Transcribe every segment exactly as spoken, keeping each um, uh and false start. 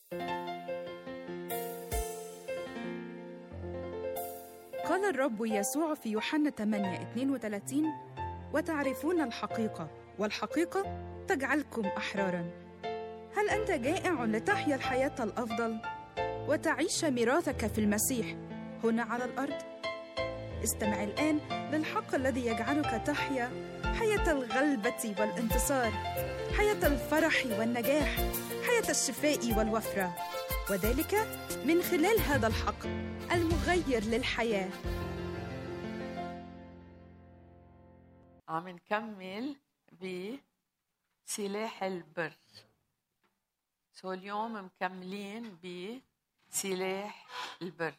قال الرب يسوع في يوحنا ثمانية اثنين وثلاثين: وتعرفون الحقيقة والحقيقة تجعلكم أحراراً. هل أنت جائع لتحيا الحياة الأفضل وتعيش ميراثك في المسيح هنا على الأرض؟ استمع الآن للحق الذي يجعلك تحيا حياة الغلبة والانتصار، حياة الفرح والنجاح، حياة الشفاء والوفرة، وذلك من خلال هذا الحق المغير للحياة. عم نكمل بسلاح البر. سو اليوم مكملين بسلاح البر.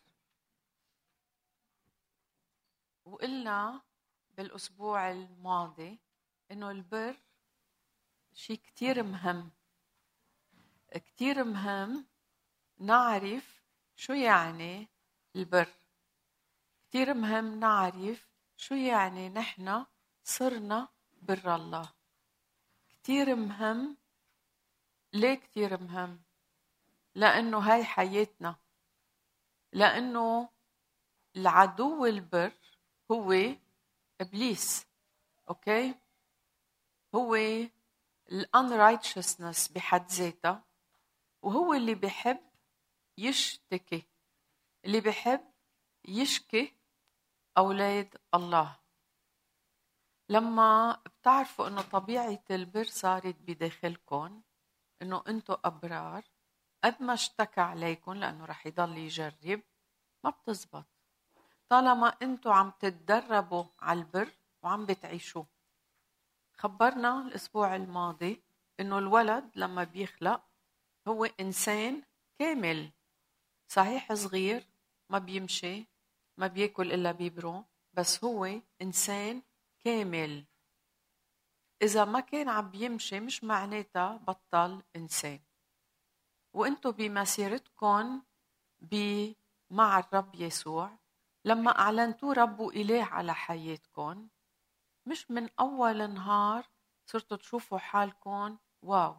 وقلنا بالأسبوع الماضي إنه البر شيء كتير مهم، كتير مهم نعرف شو يعني البر. كتير مهم نعرف شو يعني نحن صرنا بر الله. كتير مهم. ليه كتير مهم؟ لأنه هاي حياتنا، لأنه العدو البر هو إبليس. أوكي؟ هو ال unrighteousness بحد ذاتها، وهو اللي بيحب يشتكي، اللي بيحب يشكي أولاد الله. لما بتعرفوا إنه طبيعة البر صارت بداخلكم، إنه أنتوا أبرار، قد ما اشتكى عليكم لأنه رح يضل يجرب ما بتزبط طالما أنتوا عم تتدربوا على البر وعم بتعيشوه. خبرنا الأسبوع الماضي إنه الولد لما بيخلق هو إنسان كامل، صحيح صغير، ما بيمشي، ما بيأكل إلا بيبرو، بس هو إنسان كامل. إذا ما كان عم بيمشي مش معناتها بطل إنسان. وإنتوا بمسيرتكم مع الرب يسوع لما أعلنتوا رب وإله على حياتكم، مش من أول نهار صرتوا تشوفوا حالكم واو،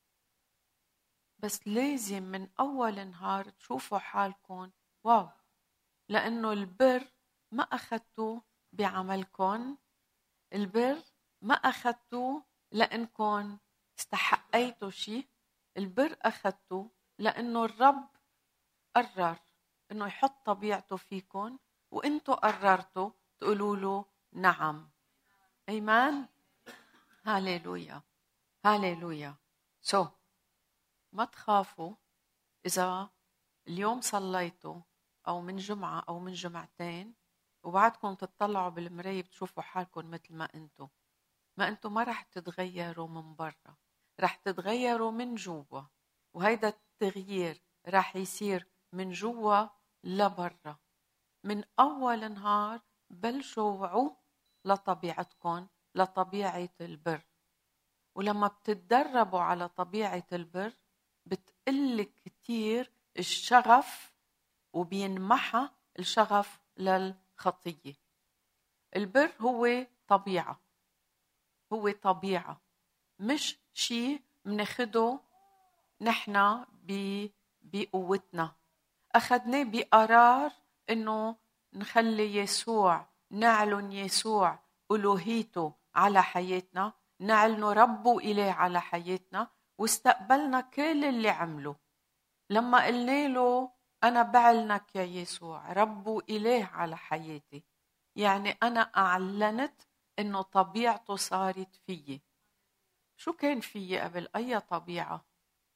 بس لازم من أول نهار تشوفوا حالكم واو، لأنه البر ما أخذتوا بعملكم، البر ما أخذتوا لأنكم استحقيتوا شيء، البر أخذتوا لأنه الرب قرر إنه يحط طبيعته فيكم، وإنتوا قررتوا تقولوا له نعم. أيمان. هاليلويا هاليلويا. سو so, ما تخافوا إذا اليوم صليتوا أو من جمعة أو من جمعتين وبعدكم تطلعوا بالمراية بتشوفوا حالكم مثل ما أنتوا، ما أنتوا ما رح تتغيروا من برا، رح تتغيروا من جوا، وهيدا التغيير رح يصير من جوا لبرا. من أول نهار بلشوا وعوا لطبيعتكم، لطبيعة البر. ولما بتتدربوا على طبيعة البر بتقل كتير الشغف وبينمحى الشغف للخطية. البر هو طبيعة، هو طبيعة مش شيء مناخده نحن بقوتنا. أخذناه بقرار إنه نخلي يسوع، نعلن يسوع ألوهيته على حياتنا، نعلن رب وإله على حياتنا، واستقبلنا كل اللي عمله. لما قلنا له أنا بعلنك يا يسوع رب وإله على حياتي، يعني أنا أعلنت إنه طبيعته صارت فيي. شو كان فيي قبل؟ أي طبيعة؟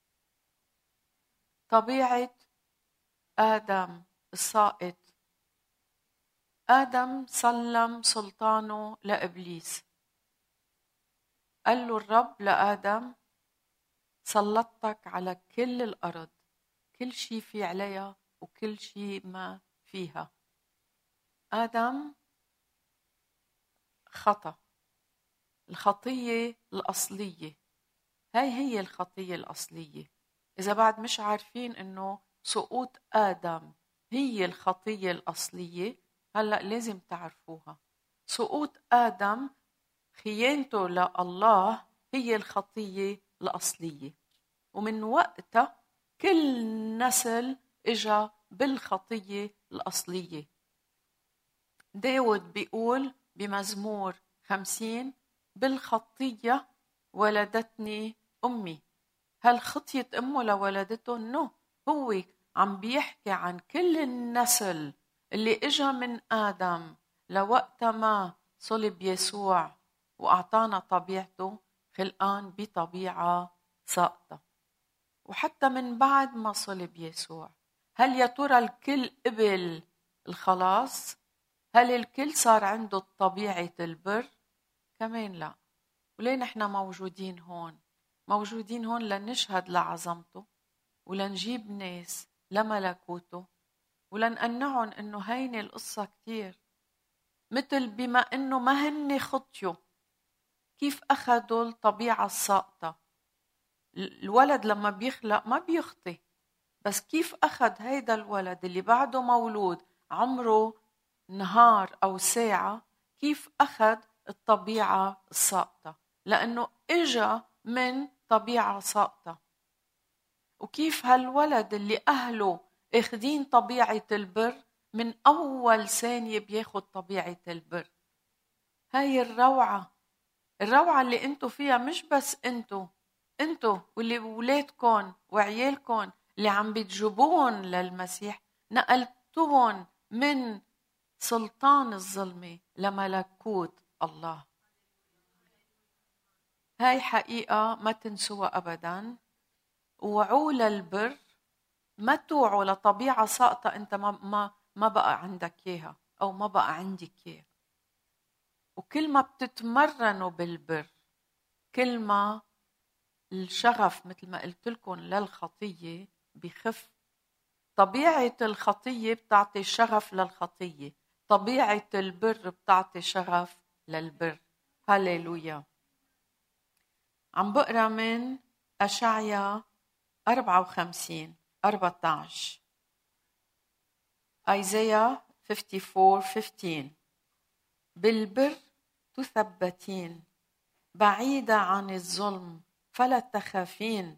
طبيعة آدم الساقط. آدم سلم سلطانه لإبليس. قال له الرب لآدم سلطتك على كل الأرض، كل شيء في عليها وكل شيء ما فيها. آدم خطأ. الخطية الأصلية، هاي هي الخطية الأصلية. إذا بعد مش عارفين إنه سقوط آدم هي الخطية الأصلية، هلأ لازم تعرفوها. سقوط آدم خيانته لله هي الخطية الأصلية، ومن وقتها كل نسل إجا بالخطية الأصلية. داود بيقول بمزمور خمسين: بالخطية ولدتني أمي. هل خطية أمه لولدته؟ نو، هو عم بيحكي عن كل النسل اللي إجا من آدم لوقت ما صلب يسوع وأعطانا طبيعته، خلقان بطبيعة ساقطة. وحتى من بعد ما صلب يسوع، هل يا ترى الكل قبل الخلاص؟ هل الكل صار عنده طبيعة البر؟ كمان لا. وليه نحن موجودين هون؟ موجودين هون لنشهد لعظمته، ولنجيب ناس لملكوته، ولنقنعهم انه هيني القصة كتير. مثل بما انه ما هن خطيوا، كيف اخذوا الطبيعة الساقطة. الولد لما بيخلق ما بيخطي، بس كيف اخذ هيدا الولد اللي بعده مولود عمره نهار او ساعة، كيف اخذ الطبيعة الساقطة؟ لانه اجا من طبيعة ساقطة. وكيف هالولد اللي أهله اخدين طبيعة البر من أول ثانية بياخد طبيعة البر. هاي الروعة، الروعة اللي انتو فيها. مش بس انتو انتو واللي ولادكن وعيالكن اللي عم بتجيبون للمسيح، نقلتوهم من سلطان الظلمة لملكوت الله. هاي حقيقة ما تنسوها أبداً. وعوا للبر، ما توعوا لطبيعة ساقطة انت ما ما ما بقى عندك اياها او ما بقى عندك اياها. وكل ما بتتمرنوا بالبر، كل ما الشغف مثل ما قلت لكم للخطية بخف. طبيعة الخطية بتعطي شغف للخطية، طبيعة البر بتعطي شغف للبر. هاليلويا. عم بقرأ من أشعيا أربعة وخمسين أربعة عشر. Isaiah fifty-four fifteen. بالبر تثبتين، بعيدة عن الظلم فلا تخافين.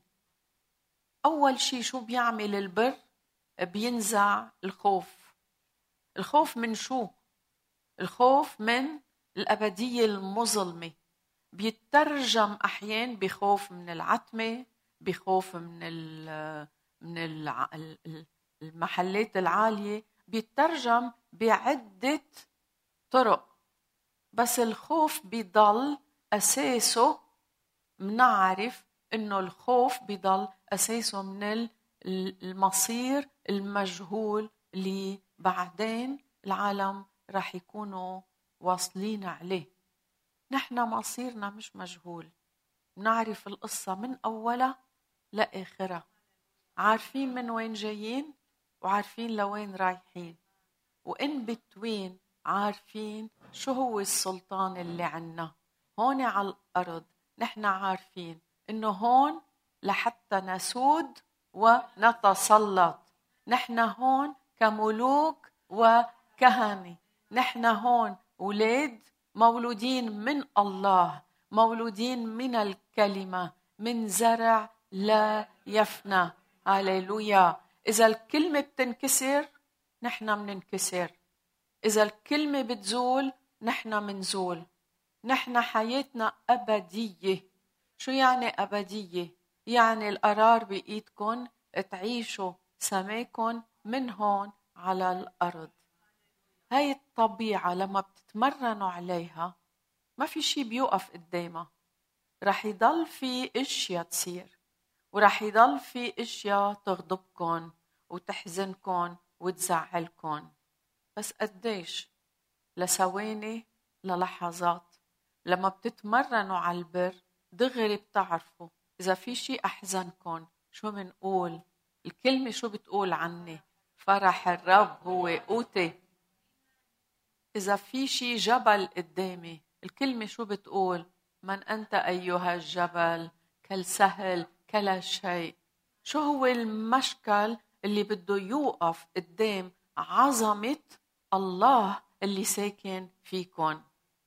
أول شيء شو بيعمل البر؟ بينزع الخوف. الخوف من شو؟ الخوف من الأبدية المظلمة. بيترجم أحيان بخوف من العتمة، بخوف من ال من ال المحلات العالية، بيترجم بعدة طرق. بس الخوف بيضل أساسه، منعرف إنه الخوف بيضل أساسه من المصير المجهول اللي بعدين العالم رح يكونوا واصلين عليه. نحن مصيرنا مش مجهول، نعرف القصة من أولها لآخرها، عارفين من وين جايين وعارفين لوين رايحين، وإن بتوين عارفين شو هو السلطان اللي عنا هون على الأرض. نحن عارفين إنه هون لحتى نسود ونتسلط. نحن هون كملوك وكهنة. نحن هون أولاد مولودين من الله، مولودين من الكلمة، من زرع لا يفنى. هاليلويا. إذا الكلمة بتنكسر نحن مننكسر، إذا الكلمة بتزول نحن منزول. نحن حياتنا أبدية. شو يعني أبدية؟ يعني القرار بإيدكن تعيشوا سماكن من هون على الأرض. هاي الطبيعة لما بتتمرنوا عليها ما في شي بيوقف قدامها. رح يضل في اشياء تصير، ورح يضل في اشياء تغضبكن وتحزنكن وتزعلكن، بس قديش؟ لثواني، للحظات. لما بتتمرنوا على البر دغري بتعرفوا إذا في شيء أحزنكن شو منقول. الكلمة شو بتقول عني؟ فرح الرب هو قوتي. إذا في شيء جبل قدامي الكلمة شو بتقول؟ من أنت أيها الجبل؟ كالسهل كلا شيء. شو هو المشكل اللي بده يوقف قدام عظمة الله اللي ساكن فيكن؟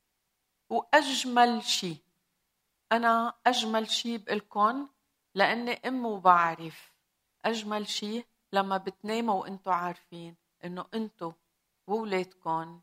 وأجمل شيء، أنا أجمل شيء بقلكن لأني أم وبعرف أجمل شيء لما بتناموا وانتوا عارفين انه انتوا وولادكم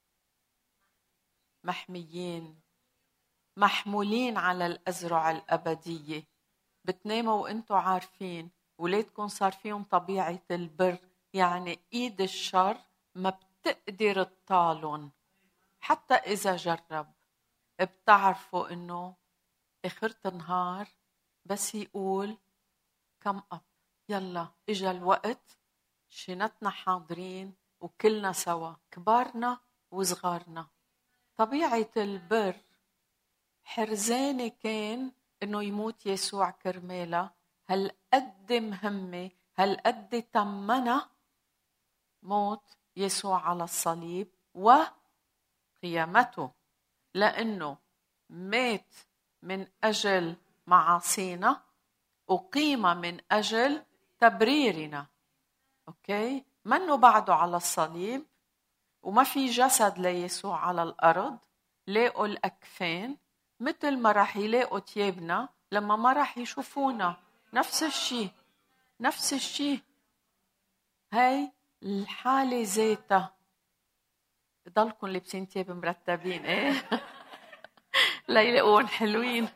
محميين، محمولين على الأزرع الأبدية. بتناموا وانتوا عارفين ولادكم صار فيهم طبيعة البر، يعني ايد الشر ما بتقدر تطالن حتى إذا جرب. بتعرفوا انه اخرة النهار بس يقول كم أب، يلا اجا الوقت، شنتنا حاضرين وكلنا سوا، كبارنا وصغارنا. طبيعة البر حرزانة كان انه يموت يسوع كرمالها. هل قد مهمة، هل قد تمنا موت يسوع على الصليب وقيامته، لأنه مات من أجل معاصينا وقيم من أجل تبريرنا. أوكي، منه بعده على الصليب وما في جسد ليسوع على الأرض. لاقوا الأكفان مثل ما راح يلاقوا تيابنا لما ما راح يشوفونا، نفس الشيء نفس الشيء. هاي الحالة ذاتها. ضلكم لابسين تياب مرتبين ايه لا يلاقون حلوين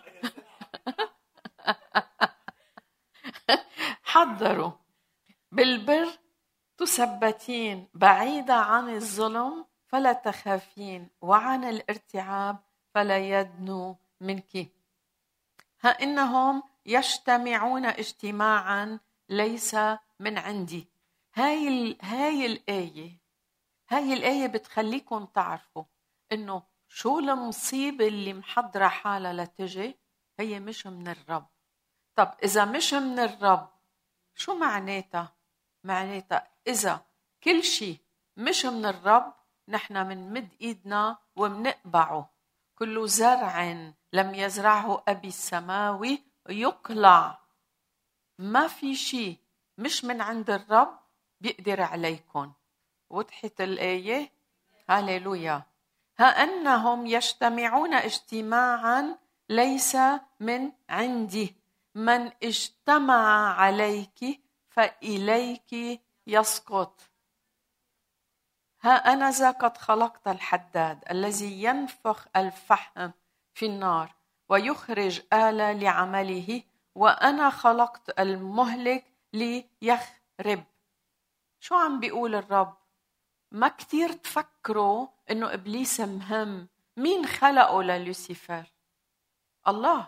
حضروا بالبر تثبتين، بعيدة عن الظلم فلا تخافين، وعن الارتعاب فلا يدنو منك. ها إنهم يجتمعون اجتماعا ليس من عندي. هاي, ال... هاي الآية هاي الآية بتخليكم تعرفوا إنه شو المصيبة اللي محضرة حالها لتجي، هي مش من الرب. طب إذا مش من الرب شو معناتها؟ معناتها إذا كل شيء مش من الرب نحن منمد إيدنا ومنقبعه. كل زرع لم يزرعه أبي السماوي يقلع. ما في شيء مش من عند الرب بيقدر عليكم. وضحت الآية؟ هاليلويا. ها أنهم يجتمعون اجتماعا ليس من عندي، من اجتمع عليك فإليك يسقط. ها أنا ذا قد خلقت الحداد الذي ينفخ الفحم في النار ويخرج آلة لعمله، وأنا خلقت المهلك ليخرب. شو عم بيقول الرب؟ ما كتير تفكروا إنه إبليس مهم. مين خلقه للوسيفر؟ الله.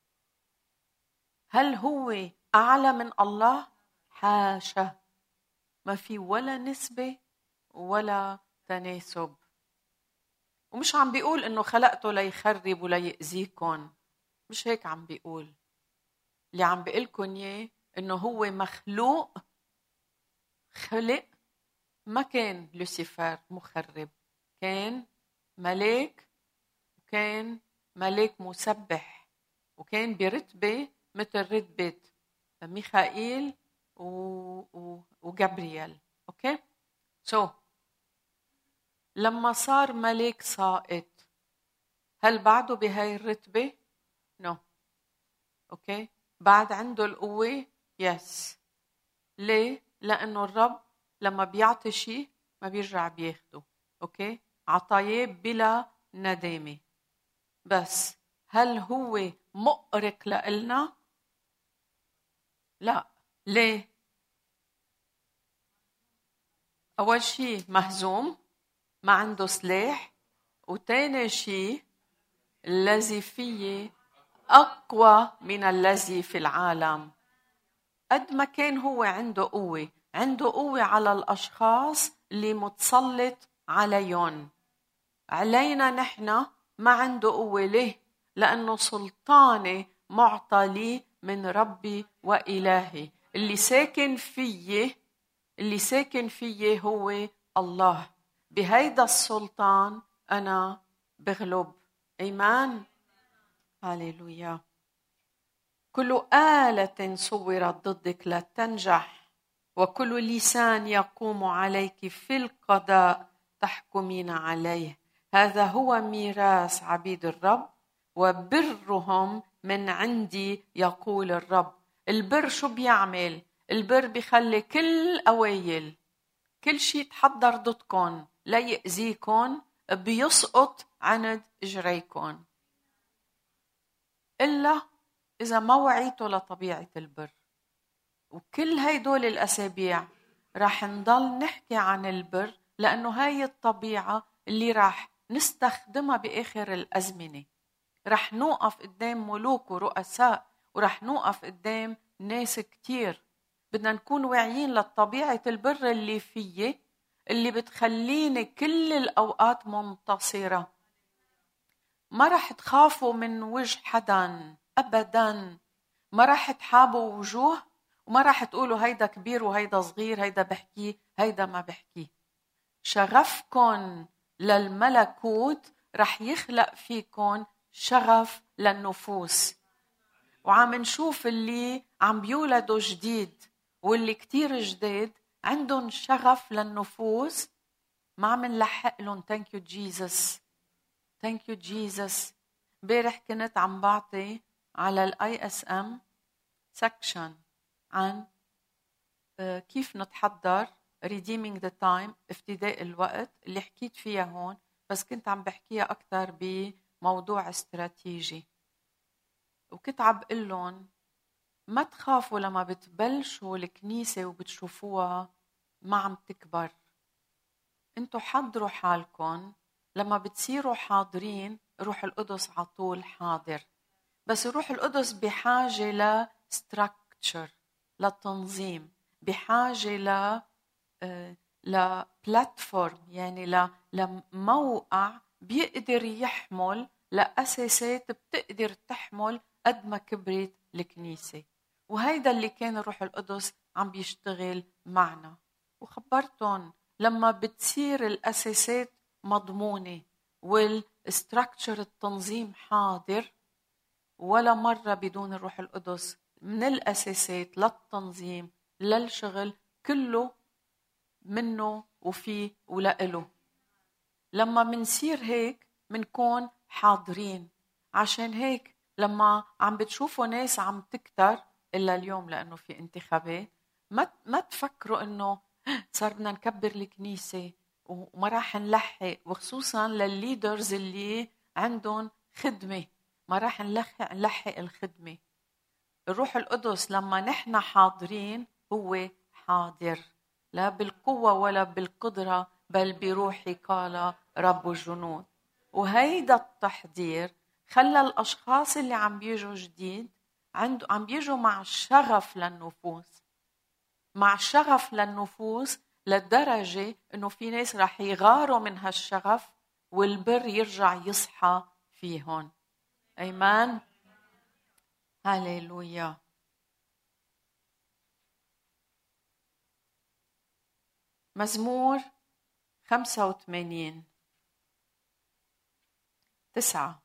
هل هو أعلى من الله؟ حاشا، ما في ولا نسبة ولا تناسب. ومش عم بيقول إنه خلقته ليخرب وليأذيكم، مش هيك عم بيقول. اللي عم بيقلكن إياه إنه هو مخلوق، خلق. ما كان لوسيفر مخرب، كان ملاك، وكان ملاك مسبح، وكان برتبة مثل رتبة ميخائيل و... و... وجبريل. أوكي؟ سو so, لما صار ملاك ساقط هل بعده بهاي الرتبة؟ نو no. أوكي؟ بعد عنده القوة؟ يس. ليه؟ لأنه الرب لما بيعطي شيء ما بيرجع بياخده. أوكي؟ عطاياه بلا ندامة. بس هل هو مؤرق لإلنا؟ لا. ليه؟ أول شيء مهزوم، ما عنده سلاح، وتاني شيء الذي فيه أقوى من الذي في العالم. قد ما كان هو عنده قوة، عنده قوة على الأشخاص اللي متسلط عليهم. علينا نحن ما عنده قوة. ليه؟ لأنه سلطاني معطى لي من ربي وإلهي. اللي ساكن فيه اللي ساكن فيه هو الله. بهيدا السلطان أنا بغلب. إيمان. هاليلويا. كل آلة صورت ضدك لا تنجح، وكل لسان يقوم عليك في القضاء تحكمين عليه. هذا هو ميراث عبيد الرب وبرهم من عندي يقول الرب. البر شو بيعمل؟ البر بيخلي كل قوايل كل شيء تحضر ضدكم لا يأذيكم بيسقط عند إجريكم، إلا إذا ما وعيتوا لطبيعة البر. وكل هيدول الأسابيع راح نضل نحكي عن البر، لأنه هاي الطبيعة اللي راح نستخدمها بآخر الأزمنة. راح نوقف قدام ملوك ورؤساء، وراح نوقف قدام ناس كتير. بدنا نكون واعيين لطبيعة البر اللي فيه، اللي بتخليني كل الأوقات منتصرة. ما راح تخافوا من وجه حدا أبدا، ما راح تحابوا وجوه، وما راح تقولوا هيدا كبير وهيدا صغير، هيدا بحكي هيدا ما بحكي. شغفكن للملكوت راح يخلق فيكن شغف للنفوس. وعم نشوف اللي عم بيولدوا جديد واللي كتير جديد عندهم شغف للنفوس، ما عم نلحق لهم. thank you Jesus thank you Jesus. امبارح كنت عم بعطي على الاي اس ام سكشن عن كيف نتحضر redeeming the time، افتداء الوقت، اللي حكيت فيها هون، بس كنت عم بحكيها أكتر بموضوع استراتيجي. وكنت عم بقول لهم ما تخافوا لما بتبلشوا الكنيسة وبتشوفوها ما عم تكبر. انتوا حضروا حالكم، لما بتصيروا حاضرين روح القدس عطول حاضر. بس روح القدس بحاجة لستراكتشر، لتنظيم، بحاجة ل لبلاتفورم، يعني لموقع بيقدر يحمل، لأساسات بتقدر تحمل قد ما كبرت الكنيسة. وهيدا اللي كان روح القدس عم بيشتغل معنا. وخبرتهم لما بتصير الأساسات مضمونة والستراكتشر التنظيم حاضر، ولا مرة بدون الروح القدس من الأساسات للتنظيم للشغل كله منه وفيه ولقله. لما منصير هيك منكون حاضرين. عشان هيك لما عم بتشوفوا ناس عم تكتر، إلا اليوم لأنه في انتخابات، ما ما تفكروا إنه صار بدنا نكبر الكنيسة وما راح نلحق. وخصوصا للليدرز اللي عندهم خدمة ما راح نلحق نلحق الخدمة. الروح القدس لما نحن حاضرين هو حاضر، لا بالقوة ولا بالقدرة بل بروحي قال رب الجنود. وهيدا التحضير خلى الأشخاص اللي عم بيجوا جديد عنده عم بيجوا مع شغف للنفوس، مع شغف للنفوس للدرجة إنه في ناس رح يغاروا من هالشغف والبر يرجع يصحى فيهم. أيمان، هاليلويا. مزمور خمسة وثمانين تسعة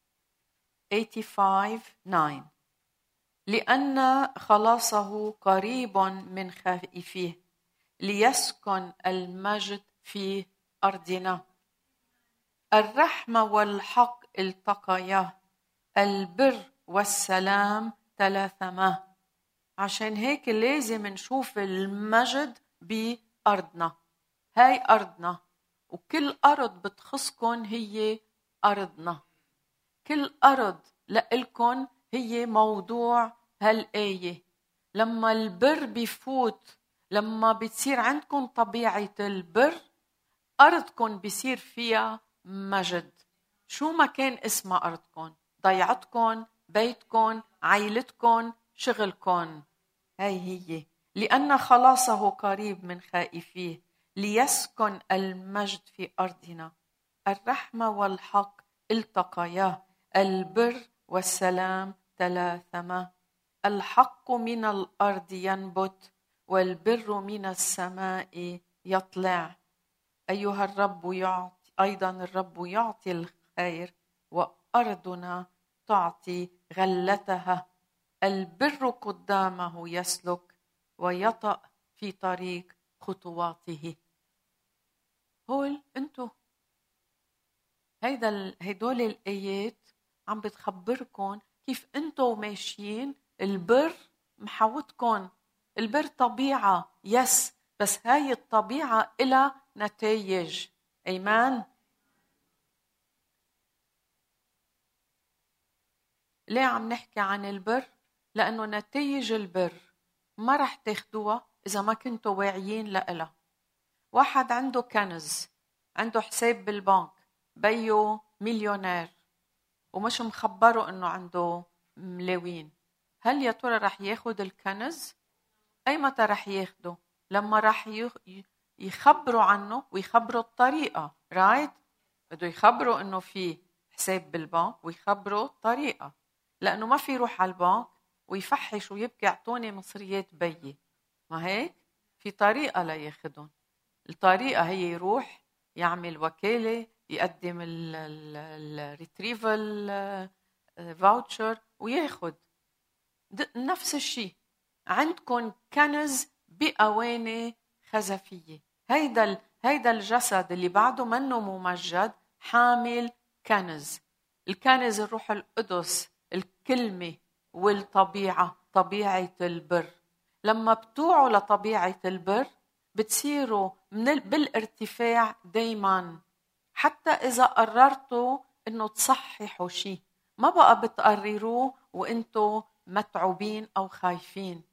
خمسة وثمانين تسعة، لأن خلاصه قريب من خائفيه ليسكن المجد في أرضنا. الرحمة والحق التقيا، البر والسلام تلاثما. عشان هيك لازم نشوف المجد بأرضنا. هاي أرضنا، وكل أرض بتخصكن هي أرضنا. كل أرض لإلكن هي موضوع هالآية. لما البر بيفوت، لما بتصير عندكن طبيعة البر، أرضكن بيصير فيها مجد. شو ما كان اسمها أرضكن، ضيعتكن، بيتكن، عائلتكن، شغلكن، هاي هي. لأن خلاصه قريب من خائفيه ليسكن المجد في أرضنا. الرحمة والحق التقيا، البر والسلام تلاثما. الحق من الأرض ينبت والبر من السماء يطلع. أيها الرب يعطي، أيضا الرب يعطي الخير وأرضنا تعطي غلتها. البر قدامه يسلك ويطأ في طريق خطواته. هول انتو هيدا هيدول الآيات عم بتخبركن كيف انتو ماشيين البر محوطكن، البر طبيعة يس، بس هاي الطبيعة إلها نتائج. أيمان. ليه عم نحكي عن البر؟ لأنه نتائج البر ما رح تاخدوها إذا ما كنتوا واعيين لإلها. واحد عنده كنز، عنده حساب بالبنك، بيو مليونير ومش مخبره إنه عنده ملاوين، هل يا ترى رح ياخد الكنز؟ أي متى رح ياخده؟ لما رح يخبروا عنه ويخبروا الطريقة. رايت؟ بده يخبروا إنه في حساب بالبنك ويخبروا الطريقة، لأنه ما في يروح على البنك ويفحش ويبكي اعطوني مصريات بيي. ما هيك؟ في طريقة لا ياخدون. الطريقة هي يروح يعمل وكالة، يقدم الريتريفل فاوتشر وياخد. نفس الشيء عندكم كنز بأواني خزفية. هيدا هيدا الجسد اللي بعده منه ممجد حامل كنز. الكنز الروح القدس، الكلمة والطبيعة، طبيعة البر. لما بتوعوا لطبيعة البر بتصيروا من بالارتفاع دايما. حتى إذا قررتوا إنه تصححوا شيء ما بقى بتقرروه وإنتوا متعوبين أو خايفين.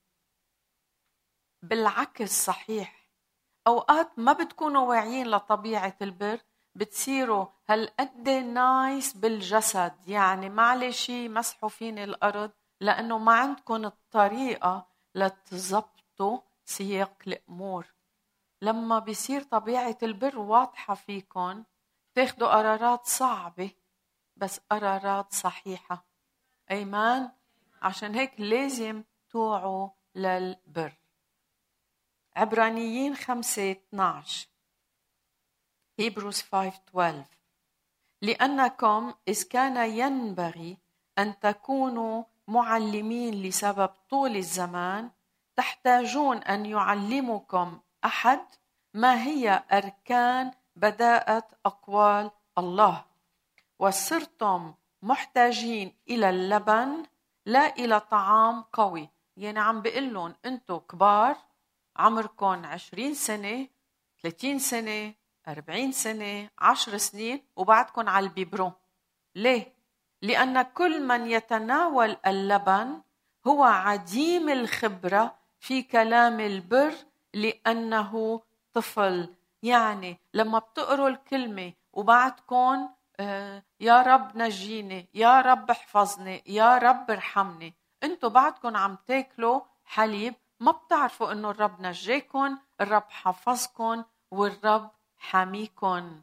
بالعكس صحيح، أوقات ما بتكونوا واعيين لطبيعة البر، بتصيروا هالقد نايس بالجسد، يعني معلش مسحوا فيني الأرض، لأنه ما عندكم الطريقة لتزبطوا سياق الأمور. لما بيصير طبيعة البر واضحة فيكم تاخدوا قرارات صعبة بس قرارات صحيحة. أيمان. عشان هيك لازم توعوا للبر. عبرانيين خمسة اثناعش Hebrews خمسة اثناشر لأنكم إذ كان ينبغي أن تكونوا معلمين لسبب طول الزمان تحتاجون أن يعلمكم أحد ما هي أركان بداءة أقوال الله، وصرتم محتاجين إلى اللبن لا إلى طعام قوي. يعني عم بيقلون أنتوا كبار عمركم عشرين سنة، ثلاثين سنة، أربعين سنة، عشر سنين وبعدكم على البيبرون. ليه؟ لأن كل من يتناول اللبن هو عديم الخبرة في كلام البر لأنه طفل. يعني لما بتقروا الكلمة وبعدكم آه يا رب نجيني، يا رب احفظني، يا رب ارحمني، انتوا بعدكم عم تاكلوا حليب، ما بتعرفوا انه الرب نجيكم، الرب حفظكم، والرب حميكم،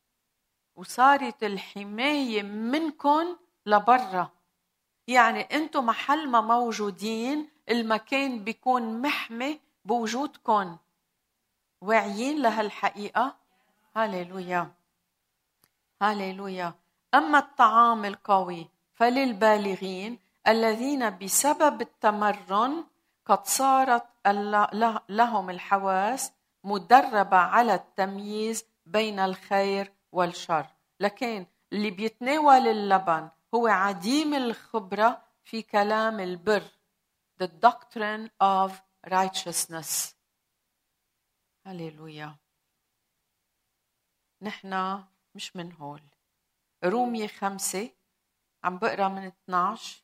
وصارت الحماية منكم لبرا. يعني انتوا محل ما موجودين المكان بيكون محمي بوجودكم. واعيين لهالحقيقة؟ هاليلويا هاليلويا. أما الطعام القوي فللبالغين الذين بسبب التمرن قد صارت لهم الحواس مدربة على التمييز بين الخير والشر. لكن اللي بيتناول اللبن هو عديم الخبرة في كلام البر. The doctrine of righteousness. هاليلويا. نحن مش من هول. رومية خمسة عم بقرأ من اثناشر.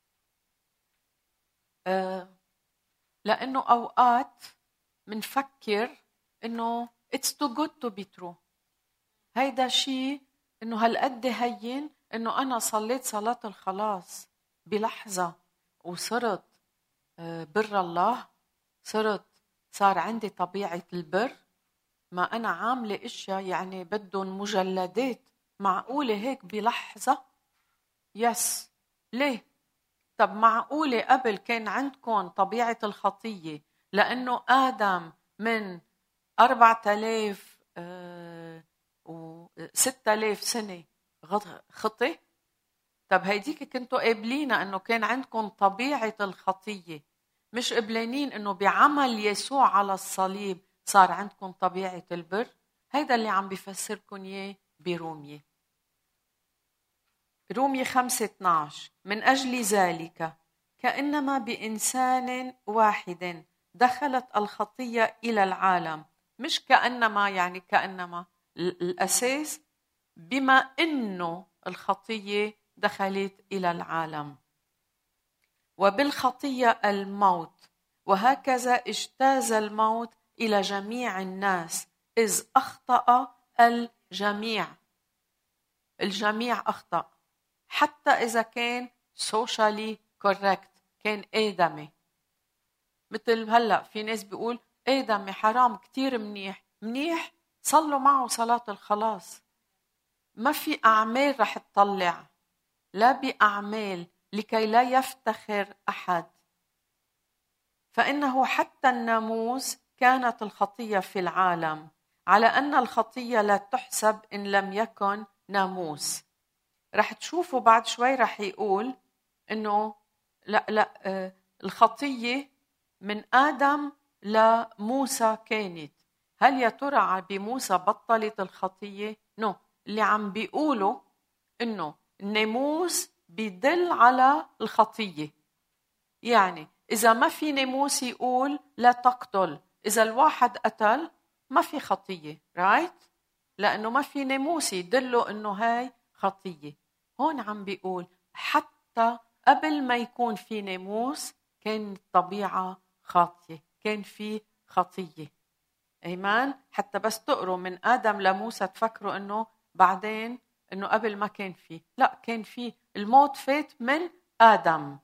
أه لأنه أوقات منفكر إنه it's too good to be true. هيدا شيء إنه هالقد هين إنه أنا صليت صلاة الخلاص بلحظة وصرت أه بر الله، صرت صار عندي طبيعة البر. ما أنا عاملة إشياء يعني بدهم مجلدات، معقولة هيك بلحظة؟ يس. ليه؟ طب معقولة قبل كان عندكم طبيعة الخطية لأنه آدم من أربعة آلاف وستة آلاف سنة خطي؟ طب هيديك كنتوا قابلين أنه كان عندكم طبيعة الخطية، مش قبلانين أنه بعمل يسوع على الصليب صار عندكم طبيعة البر. هيدا اللي عم بيفسركم إياه برومية. رومية خمسة اثناشر من أجل ذلك كأنما بإنسان واحد دخلت الخطية إلى العالم، مش كأنما يعني كأنما الأساس بما إنه الخطية دخلت إلى العالم. وبالخطية الموت، وهكذا اجتاز الموت إلى جميع الناس إذ أخطأ الجميع. الجميع أخطأ، حتى إذا كان socially correct، كان آدمي. مثل هلأ في ناس بيقول آدمي حرام كتير منيح، منيح صلوا معه صلاة الخلاص. ما في أعمال رح تطلع، لا بأعمال لكي لا يفتخر أحد. فإنه حتى الناموس كانت الخطية في العالم، على أن الخطية لا تحسب إن لم يكن ناموس. رح تشوفوا بعد شوي رح يقول إنه لا لا آه الخطية من آدم لموسى كانت. هل يا ترى بموسى بطلت الخطية؟ نو. اللي عم بيقولوا إنه الناموس بيدل على الخطية. يعني إذا ما في ناموس يقول لا تقتل، إذا الواحد قتل ما في خطية، رايت؟ لأنه ما في ناموس يدلوا إنه هاي خطية. هون عم بيقول حتى قبل ما يكون في ناموس كان الطبيعة خاطية، كان في خطية. إيمان؟ حتى بس تقروا من آدم لموسى تفكروا إنه بعدين إنه قبل ما كان فيه، لا كان فيه. الموت فات من آدم.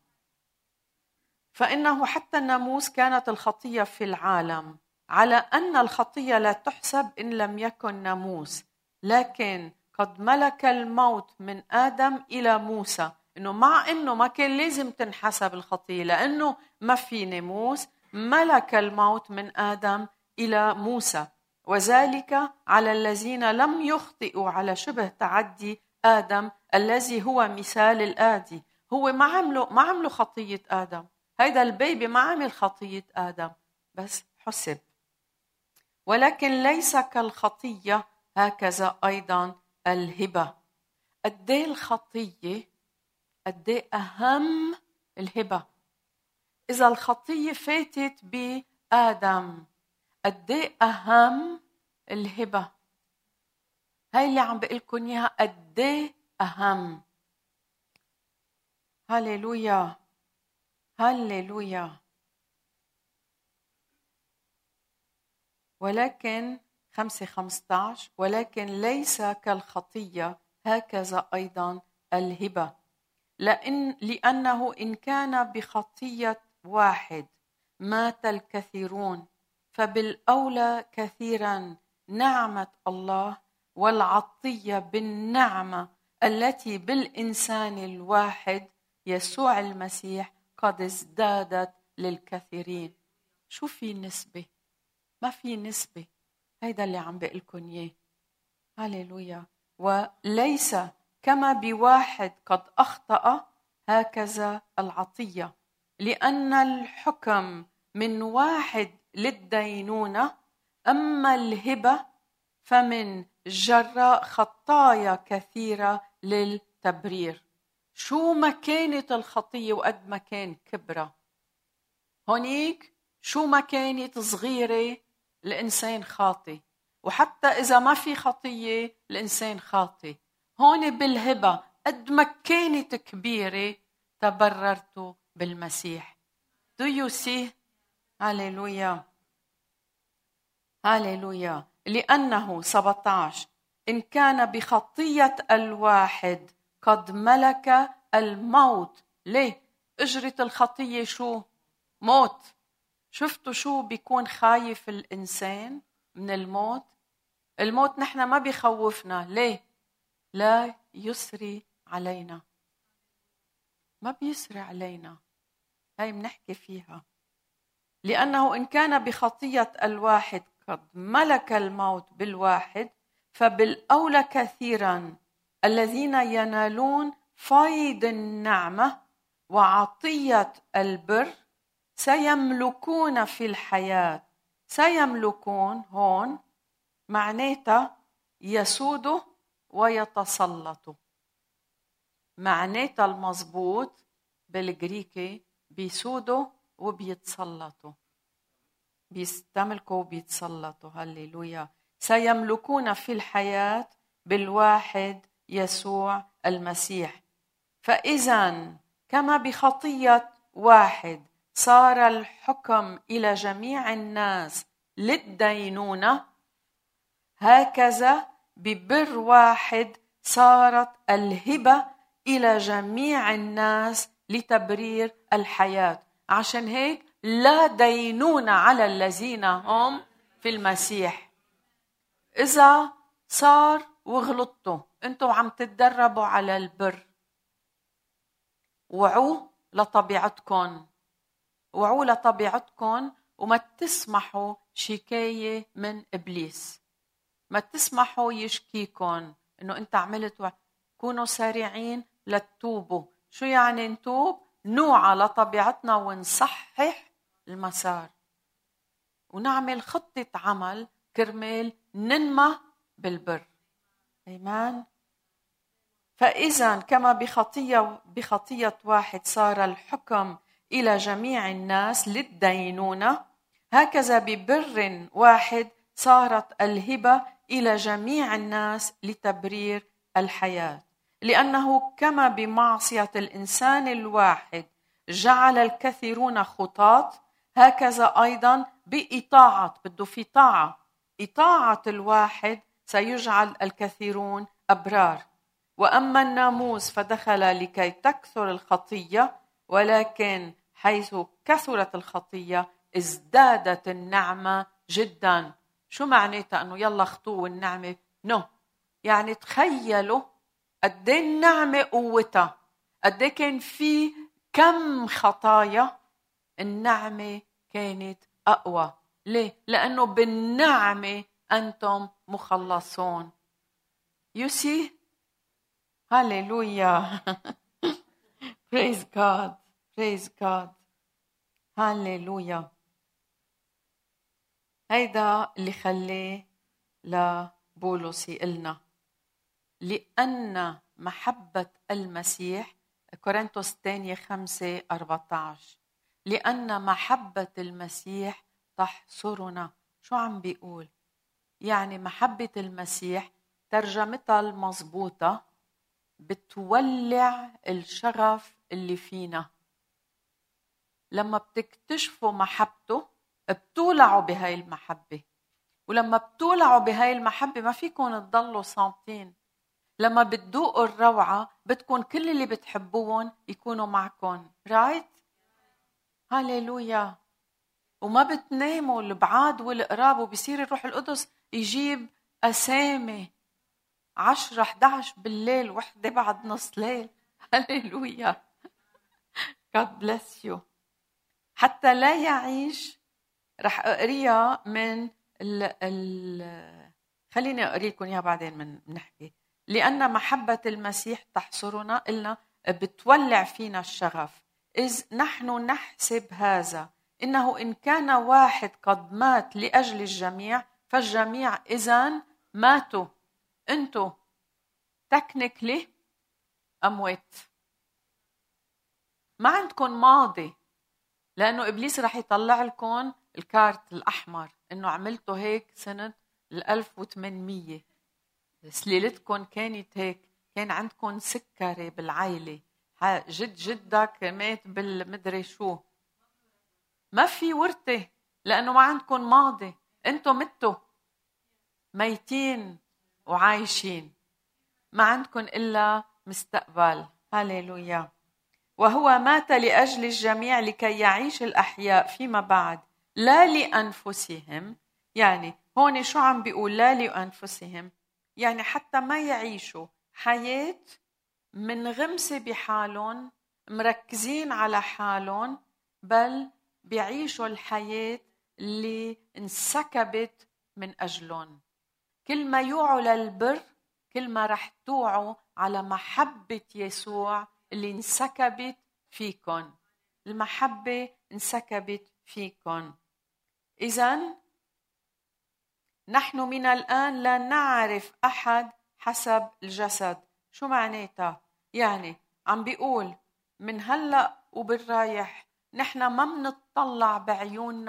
فإنه حتى الناموس كانت الخطية في العالم، على أن الخطية لا تحسب إن لم يكن ناموس، لكن قد ملك الموت من آدم إلى موسى. إنه مع إنه ما كان لازم تنحسب الخطية لأنه ما في ناموس، ملك الموت من آدم إلى موسى، وذلك على الذين لم يخطئوا على شبه تعدي آدم الذي هو مثال الآدي. هو ما عملوا ما عملوا خطية آدم، هيدا البيبي ما عمل خطية آدم، بس حسب. ولكن ليس كالخطية هكذا أيضا الهبة. قديه الخطية، قديه أهم الهبة. إذا الخطية فاتت بآدم قديه أهم الهبة. هاي اللي عم بقلكن إياها، قديه أهم. هاليلويا هاليلويا. ولكن خمسة خمسة عشر ولكن ليس كالخطية هكذا أيضا الهبة، لأن لأنه إن كان بخطية واحد مات الكثيرون، فبالأولى كثيرا نعمة الله والعطية بالنعمة التي بالإنسان الواحد يسوع المسيح قد ازدادت للكثيرين. شو في نسبة؟ ما في نسبة. هيدا اللي عم بقلكن إياه. هاليلويا. وليس كما بواحد قد أخطأ هكذا العطية، لأن الحكم من واحد للدينونة، أما الهبة فمن جراء خطايا كثيرة للتبرير. شو ما كانت الخطية وقد ما كان كبرة، هونيك شو ما كانت صغيرة الإنسان خاطئ، وحتى إذا ما في خطية الإنسان خاطئ. هون بالهبة قد ما كانت كبيرة تبررت بالمسيح. Do you see؟ هاليلويا هاليلويا. لأنه سبعة عشر إن كان بخطية الواحد قد ملك الموت. ليه؟ أجرة الخطية شو؟ موت. شفتوا شو بيكون خايف الإنسان من الموت؟ الموت نحن ما بيخوفنا. ليه؟ لا يسري علينا، ما بيسري علينا. هاي بنحكي فيها. لأنه إن كان بخطية الواحد قد ملك الموت بالواحد، فبالأولى كثيرا الذين ينالون فيض النعمة وعطية البر سيملكون في الحياة. سيملكون هون معناتها يسودوا ويتسلطوا. معناتها المضبوط بالجريكي بيسودوا وبيتسلطوا. بيستملكوا وبيتسلطوا. هللويا. سيملكون في الحياة بالواحد يسوع المسيح. فإذا كما بخطية واحد صار الحكم إلى جميع الناس للدينونة، هكذا ببر واحد صارت الهبة إلى جميع الناس لتبرير الحياة. عشان هيك لا دينونة على الذين هم في المسيح. إذا صار وغلطتوا، أنتوا عم تتدربوا على البر، وعوا لطبيعتكم، وعوا لطبيعتكم، وما تسمحوا شكاية من إبليس، ما تسمحوا يشكيكم إنه أنت عملت و... كونوا سريعين لتتوبوا. شو يعني نتوب؟ نوعى لطبيعتنا ونصحح المسار ونعمل خطة عمل كرمال ننمى بالبر. آمين. فإذا كما بخطية بخطية واحد صار الحكم إلى جميع الناس للدينونة، هكذا ببر واحد صارت الهبة إلى جميع الناس لتبرير الحياة. لأنه كما بمعصية الإنسان الواحد جعل الكثيرون خطاة، هكذا أيضا بإطاعة، بده في طاعة، إطاعة الواحد سيجعل الكثيرون أبرار. وأما الناموس فدخل لكي تكثر الخطية، ولكن حيث كثرت الخطية ازدادت النعمة جدا. شو معناتها أنه يلا خطوة النعمة؟ نو no. يعني تخيلوا قد ايه النعمة قوتها، قد ايه كان في كم خطايا، النعمة كانت أقوى. ليه؟ لأنه بالنعمة أنتم مخلصون. You see? هاليلويا. Praise God. Praise God. هاليلويا. هيدا اللي خليه لبولس يقلنا لأن محبة المسيح، كورنثوس الثانية خمسة أربعة عشر، لأن محبة المسيح تحصرنا. شو عم بيقول؟ يعني محبة المسيح ترجمتها المضبوطة بتولع الشغف اللي فينا. لما بتكتشفوا محبته بتولعوا بهاي المحبة، ولما بتولعوا بهاي المحبة ما فيكم تضلوا صامتين. لما بتذوقوا الروعة بدكم كل اللي بتحبوهم يكونوا معكم. رايت؟ هاليلويا. وما بتناموا البعاد والقراب، وبيصير الروح القدس يجيب أسامي عشرة أحد عشر بالليل، وحدة بعد نص ليل. هاليلويا. God bless you. حتى لا يعيش. رح أقريها من ال ال خليني أقري لكم إياها بعدين من نحكي. لأن محبة المسيح تحصرنا، قلنا بتولع فينا الشغف. إذ نحن نحسب هذا، إنه إن كان واحد قد مات لأجل الجميع، فالجميع إذن ماتوا. أنتوا تكنيكلي أموات، ما عندكم ماضي، لأنه إبليس رح يطلع لكم الكارت الأحمر إنه عملتوا هيك سنة الألف وثمانمية، سليلتكم كانت هيك، كان عندكم سكري بالعائلة، جد جدك مات بالمدري شو. ما في ورثة لأنه ما عندكم ماضي. أنتم متوا ميتين وعايشين، ما عندكم إلا مستقبل. هاليلويا. وهو مات لأجل الجميع لكي يعيش الأحياء فيما بعد لا لأنفسهم. يعني هون شو عم بيقول؟ لا لأنفسهم، يعني حتى ما يعيشوا حياة من غمسة بحالهم، مركزين على حالهم، بل بيعيشوا الحياة اللي انسكبت من أجلهم. كل ما يوعوا للبر كل ما رح توعوا على محبة يسوع اللي انسكبت فيكن. المحبة انسكبت فيكن. إذن نحن من الآن لا نعرف أحد حسب الجسد. شو معناتها؟ يعني عم بيقول من هلأ وبالرايح نحن ما منطلع بعيوننا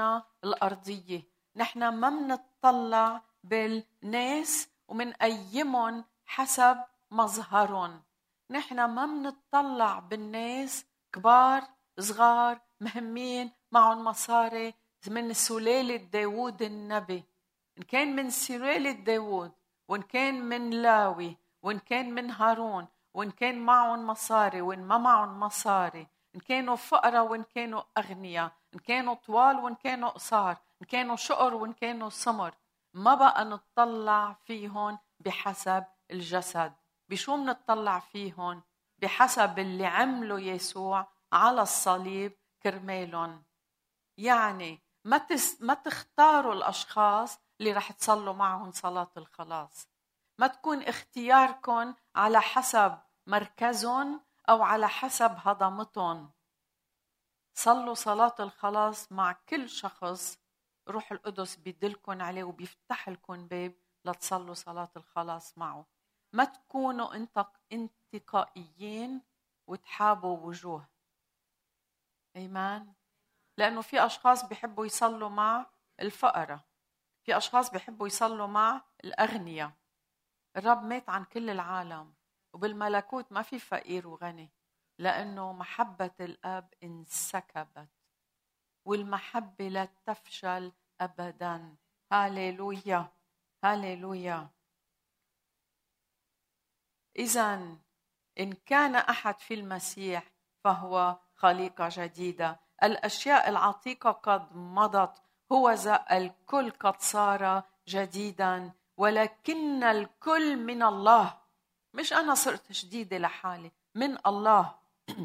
الأرضية. نحن ما منطلع بالناس ومنقيمهم حسب مظهرهم. نحن ما منطلع بالناس كبار صغار مهمين معهم مصاري من سلالة داود النبي، إن كان من سلالة داود وإن كان من لاوي وإن كان من هارون، وإن كان معهم مصاري وإن ما معهم مصاري، إن كانوا فقراء وإن كانوا أغنياء، إن كانوا طوال وإن كانوا قصار، إن كانوا شقر وإن كانوا سمر. ما بقى نطلع فيهم بحسب الجسد. بشو منطلع فيهم؟ بحسب اللي عمله يسوع على الصليب كرمالهم. يعني ما تس ما تختاروا الأشخاص اللي رح تصلوا معهم صلاة الخلاص. ما تكون اختياركم على حسب مركزهم أو على حسب هضمتهم. صلوا صلاة الخلاص مع كل شخص روح القدس بيدلكن عليه وبيفتح لكم باب لتصلوا صلاة الخلاص معه. ما تكونوا انت انتقائيين وتحابوا وجوه. ايمان. لانه في اشخاص بيحبوا يصلوا مع الفقراء، في اشخاص بيحبوا يصلوا مع الاغنياء. الرب مات عن كل العالم، وبالملكوت ما في فقير وغني، لانه محبة الاب انسكبت، والمحبة لا تفشل ابدا. هاليلويا هاليلويا. إذن إن كان أحد في المسيح فهو خليقة جديدة، الأشياء العتيقة قد مضت، هو ذا الكل قد صار جديدا، ولكن الكل من الله. مش أنا صرت جديدة لحالي، من الله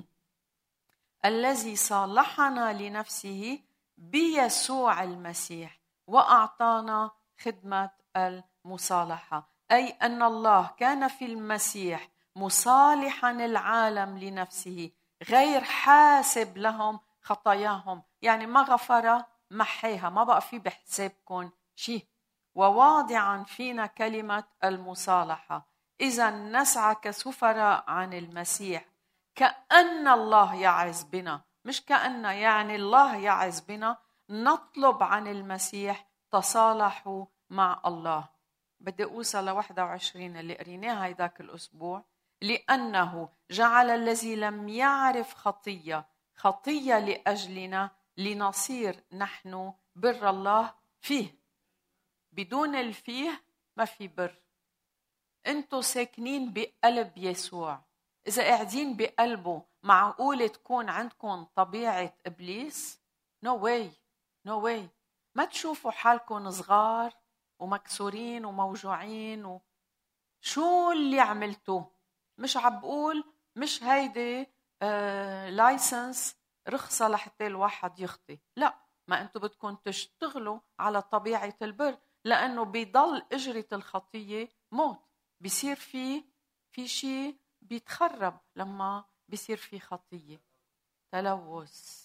الذي صالحنا لنفسه بيسوع المسيح وأعطانا خدمة المصالحة. أي أن الله كان في المسيح مصالحا العالم لنفسه، غير حاسب لهم خطاياهم. يعني ما غفر محيها، ما بقى في بحسابكم شيء. وواضعا فينا كلمة المصالحة، إذا نسعى كسفراء عن المسيح كأن الله يعز بنا، مش كأن يعني الله يعز بنا، نطلب عن المسيح تصالحوا مع الله. بدي أوصل لواحد وعشرين اللي قريناها هيداك الأسبوع. لأنه جعل الذي لم يعرف خطية خطية لأجلنا لنصير نحن بر الله فيه. بدون الفيه ما في بر. انتوا ساكنين بقلب يسوع. إذا قاعدين بقلبه معقول تكون عندكم طبيعة إبليس؟ no way no way. ما تشوفوا حالكم صغار ومكسورين وموجوعين و... شو اللي عملتوه؟ مش عبقول مش هيدي آه لايسنس رخصة لحتى الواحد يخطي. لا، ما انتوا بدكم تشتغلوا على طبيعة البر، لأنه بيضل إجرة الخطية موت. بيصير في في شيء بيتخرب لما بيصير في خطية. تلوث.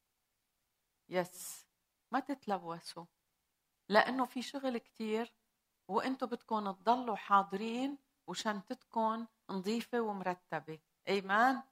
يس، ما تتلوثوا، لأنه في شغل كتير وانتوا بدكم تضلوا حاضرين وشنطتكم نظيفة ومرتبة. ايمان.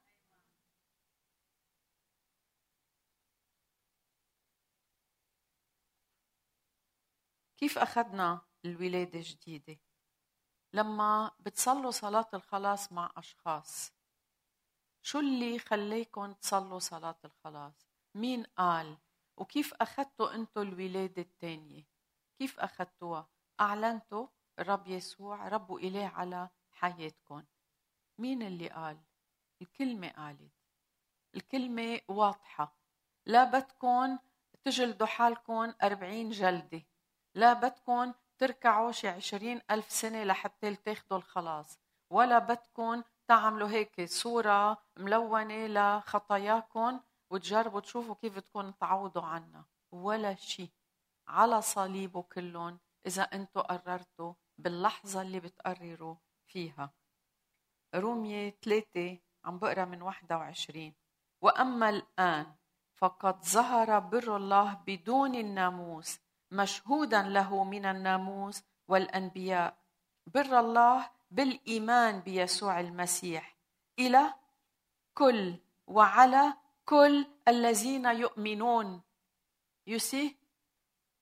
كيف أخذنا الولادة الجديدة؟ لما بتصلوا صلاة الخلاص مع أشخاص. شو اللي خليكم تصلوا صلاة الخلاص؟ مين قال؟ وكيف أخذتوا أنتوا الولادة الثانية؟ كيف أخذتوها؟ أعلنتوا الرب يسوع رب وإله على حياتكم. مين اللي قال؟ الكلمة قالت. الكلمة واضحة. لا بدكم تجلدوا حالكم أربعين جلدة، لا بدكم تركعوا شي عشرين ألف سنة لحتى تاخدوا الخلاص، ولا بدكم تعملوا هيك صورة ملونة لخطاياكم وتجربوا تشوفوا كيف بدكم تعوضوا عنها. ولا شيء. على صليبه كلهم إذا أنتوا قررتوا باللحظة اللي بتقرروا فيها. رومية ثلاثة عم بقرأ من واحد وعشرين. وأما الآن فقد ظهر بر الله بدون الناموس، مشهودا له من الناموس والأنبياء، بر الله بالإيمان بيسوع المسيح إلى كل وعلى كل الذين يؤمنون. يسي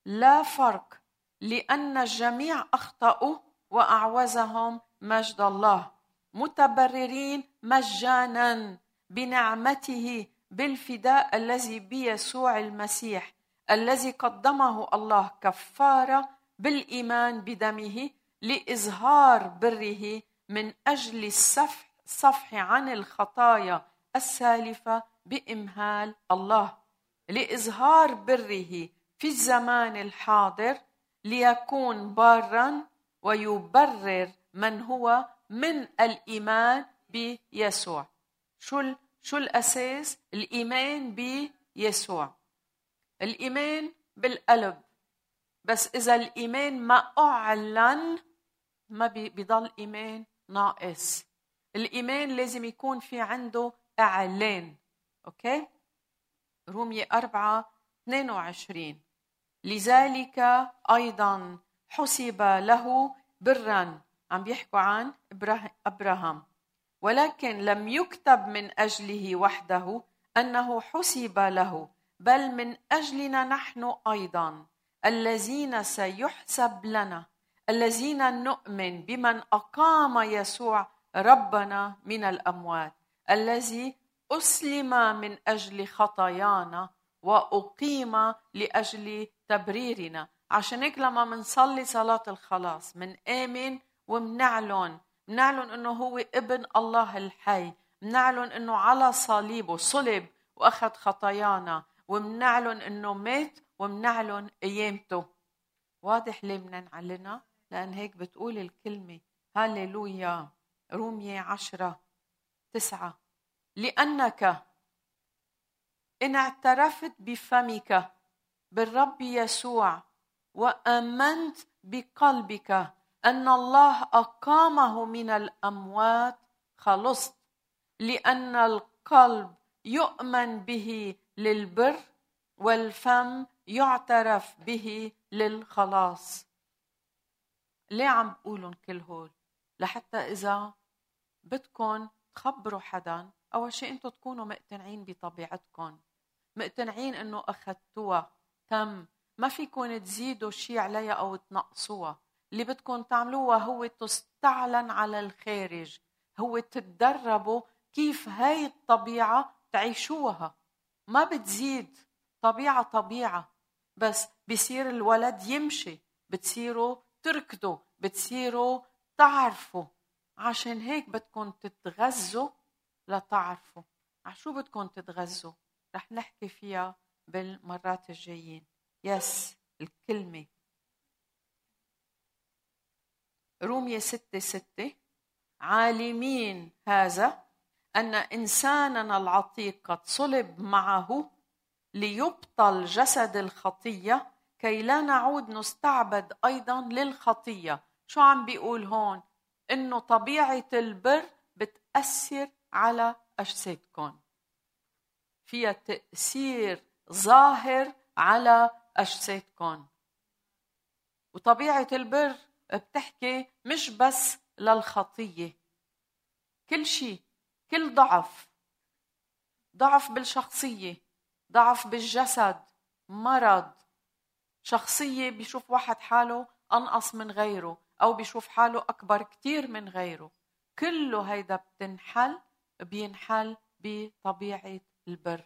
لا فرق، لأن الجميع أخطأوا وأعوزهم مجد الله، متبررين مجانا بنعمته بالفداء الذي بيسوع المسيح، الذي قدمه الله كفارة بالإيمان بدمه لإظهار بره من أجل الصفح الصفح عن الخطايا السالفة بإمهال الله، لإظهار بره في الزمان الحاضر ليكون بارا ويبرر من هو من الإيمان بيسوع. شو شو الأساس؟ الإيمان بيسوع. الإيمان بالقلب، بس إذا الإيمان ما أعلن ما بيضل إيمان ناقص. الإيمان لازم يكون في عنده إعلان. أوكي؟ رومية أربعة اثنين وعشرين، لذلك أيضا حسب له برا، عم بيحكوا عن أبراهام، ولكن لم يكتب من أجله وحده أنه حسب له، بل من أجلنا نحن أيضا الذين سيحسب لنا، الذين نؤمن بمن أقام يسوع ربنا من الأموات، الذي أسلم من أجل خطايانا وأقيم لأجل تبريرنا. عشان هيك لما منصلي صلاة الخلاص من آمن ومنعلن منعلن أنه هو ابن الله الحي، منعلن أنه على صليبه صلب وأخذ خطايانا، ومنعلن أنه مات، ومنعلن قيامته. واضح ليه منعلنها؟ لأن هيك بتقول الكلمة. هاليلويا. رومية عشرة تسعة، لأنك إن اعترفت بفمك بالرب يسوع وآمنت بقلبك أن الله أقامه من الأموات خلصت، لأن القلب يؤمن به للبر والفم يعترف به للخلاص. ليه عم بقولن كل هول؟ لحتى إذا بدكن تخبروا حدا، أول شيء أنتوا تكونوا مقتنعين بطبيعتكم، مقتنعين أنه أخذتوها تم، ما فيكن تزيدوا شيء عليها أو تنقصوها. اللي بدكم تعملوها هو تستعلن على الخارج، هو تتدربوا كيف هاي الطبيعة تعيشوها. ما بتزيد طبيعة طبيعة، بس بيصير الولد يمشي، بتصيروا تركضوا، بتصيروا تعرفوا. عشان هيك بدكم تتغذوا لتعرفوا. عشو بدكم تتغذوا؟ رح نحكي فيها بالمرات الجايين. يس الكلمة. رومية ستة ستة، عالمين هذا أن إنساننا العتيق قد صلب معه ليبطل جسد الخطية كي لا نعود نستعبد أيضا للخطية. شو عم بيقول هون؟ إنه طبيعة البر بتأثر على أجسادكم، فيها تأثير ظاهر على أجسادكم. وطبيعة البر بتحكي مش بس للخطية، كل شيء، كل ضعف، ضعف بالشخصية، ضعف بالجسد، مرض، شخصية بيشوف واحد حاله أنقص من غيره أو بيشوف حاله أكبر كتير من غيره، كله هيدا بتنحل بينحل بطبيعة البر.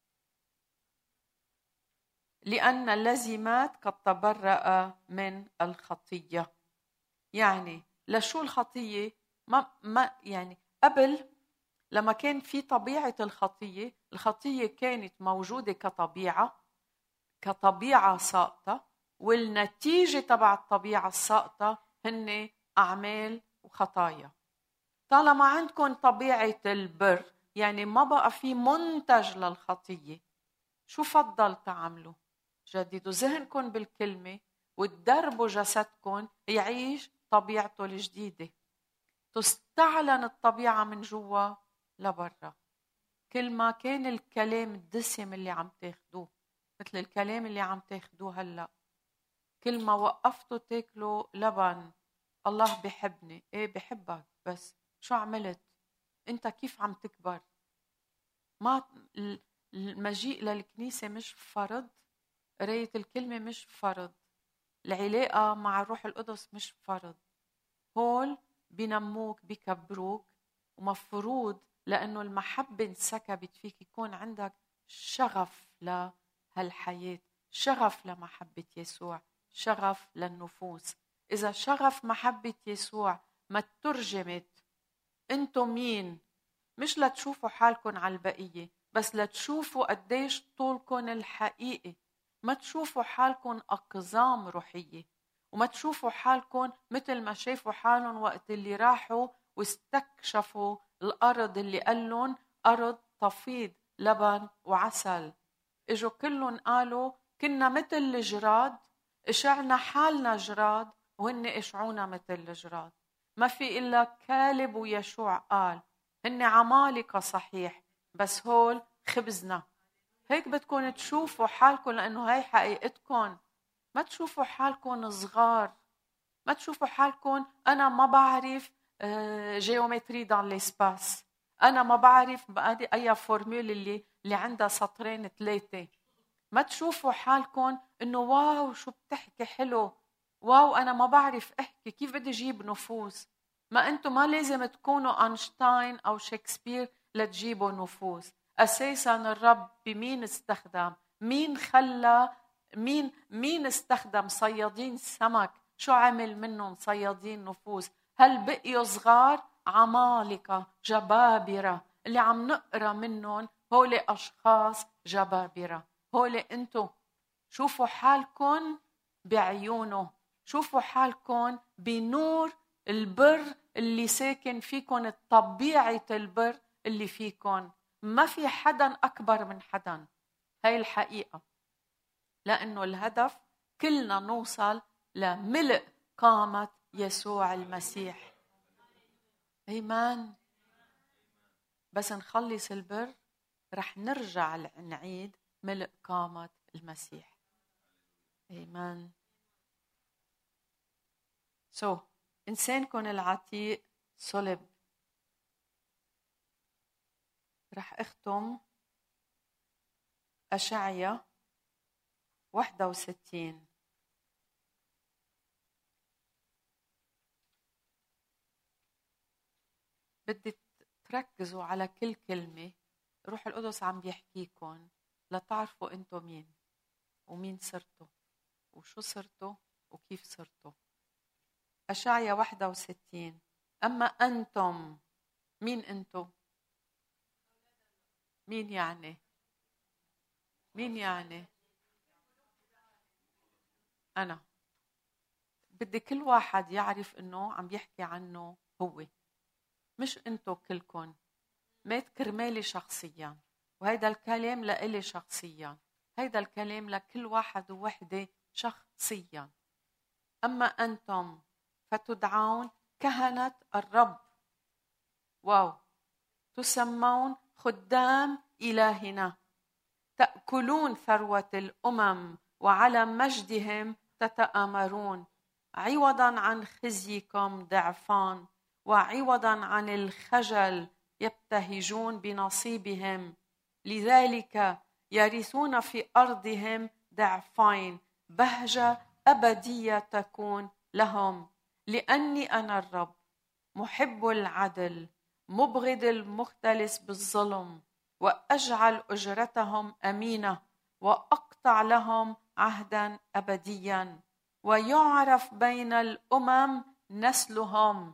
لأن الذي مات قد تبرأ من الخطية. يعني لشو الخطية؟ ما ما يعني قبل لما كان في طبيعة الخطية، الخطية كانت موجودة كطبيعة كطبيعة ساقطة، والنتيجة تبع الطبيعة الساقطة هن أعمال وخطايا. طالما عندكم طبيعة البر، يعني ما بقى في منتج للخطية، شو فضل تعملوا؟ جددوا ذهنكم بالكلمة وتدربوا جسدكم يعيش طبيعته الجديدة، تستعلن الطبيعة من جوا لبرا. كل ما كان الكلام الدسم اللي عم تاخدوه مثل الكلام اللي عم تاخدوه هلأ، كل ما وقفتوا تاكلوا لبن الله بيحبني، ايه بيحبك، بس شو عملت؟ انت كيف عم تكبر؟ ما المجيء للكنيسة مش فرض، قراية الكلمة مش فرض، العلاقة مع الروح القدس مش فرض. هول بينموك بيكبروك، ومفروض لأنه المحبة انسكبت فيك يكون عندك شغف لهالحياة، شغف لمحبة يسوع، شغف للنفوس. إذا شغف محبة يسوع ما ترجمت أنتم مين، مش لتشوفوا حالكم على البقية، بس لتشوفوا قديش طولكم الحقيقي. ما تشوفوا حالكم أقزام روحية، وما تشوفوا حالكم مثل ما شافوا حالهم وقت اللي راحوا واستكشفوا الأرض اللي قال لهم أرض تفيض لبن وعسل. إجوا كلهم قالوا كنا مثل الجراد، اشعنا حالنا جراد وهن اشعونا مثل الجراد. ما في إلا كالب ويشوع قال هن عمالقة صحيح، بس هول خبزنا. هيك بدكم تشوفوا حالكم، لأنه هاي حقيقتكم. ما تشوفوا حالكم صغار، ما تشوفوا حالكم أنا ما بعرف جيومتري دان ليسباس، أنا ما بعرف أي فورمول اللي, اللي عندها سطرين ثلاثة. ما تشوفوا حالكم إنه واو شو بتحكي حلو، واو أنا ما بعرف أحكي، كيف بدي أجيب نفوس. ما أنتم ما لازم تكونوا أينشتاين أو شكسبير لتجيبوا نفوس. أساساً الرب بمين استخدم؟ مين خلى مين مين استخدم صيادين سمك؟ شو عمل منهم صيادين نفوس؟ هل بقيوا صغار؟ عمالقة جبابرة اللي عم نقرأ منهم هول أشخاص جبابرة. هول أنتم شوفوا حالكم بعيونه، شوفوا حالكم بنور البر اللي ساكن فيكم، الطبيعة البر اللي فيكم. ما في حدا أكبر من حدا، هاي الحقيقة. لأنه الهدف كلنا نوصل لملء قامة يسوع المسيح. إيمان. بس نخلص البر رح نرجع نعيد ملء قامة المسيح. إيمان. سو so, إنسانكم العتيق صلب. رح أختم أشعيا واحدة وستين. بدي تركزوا على كل كلمة روح القدس عم بيحكيكم لتعرفوا أنتم مين ومين صرتوا وشو صرتوا وكيف صرتوا. أشعيا واحدة وستين. أما أنتم، مين أنتم؟ مين يعني؟ مين يعني؟ أنا. بدي كل واحد يعرف إنه عم بيحكي عنه هو، مش أنتو كلكم. مات كرمالي شخصيا، وهيدا الكلام لإلي شخصيا، هيدا الكلام لكل واحد ووحدة شخصيا. أما أنتم فتدعون كهنة الرب، واو، تسمون خدام إلهنا، تأكلون ثروة الأمم وعلى مجدهم تتآمرون، عوضا عن خزيكم ضعفان وعوضا عن الخجل يبتهجون بنصيبهم. لذلك يرثون في أرضهم ضعفين، بهجة أبدية تكون لهم. لأني أنا الرب محب العدل، مبغض المختلس بالظلم، وأجعل أجرتهم أمينة، وأقطع لهم عهدا أبديا. ويعرف بين الأمم نسلهم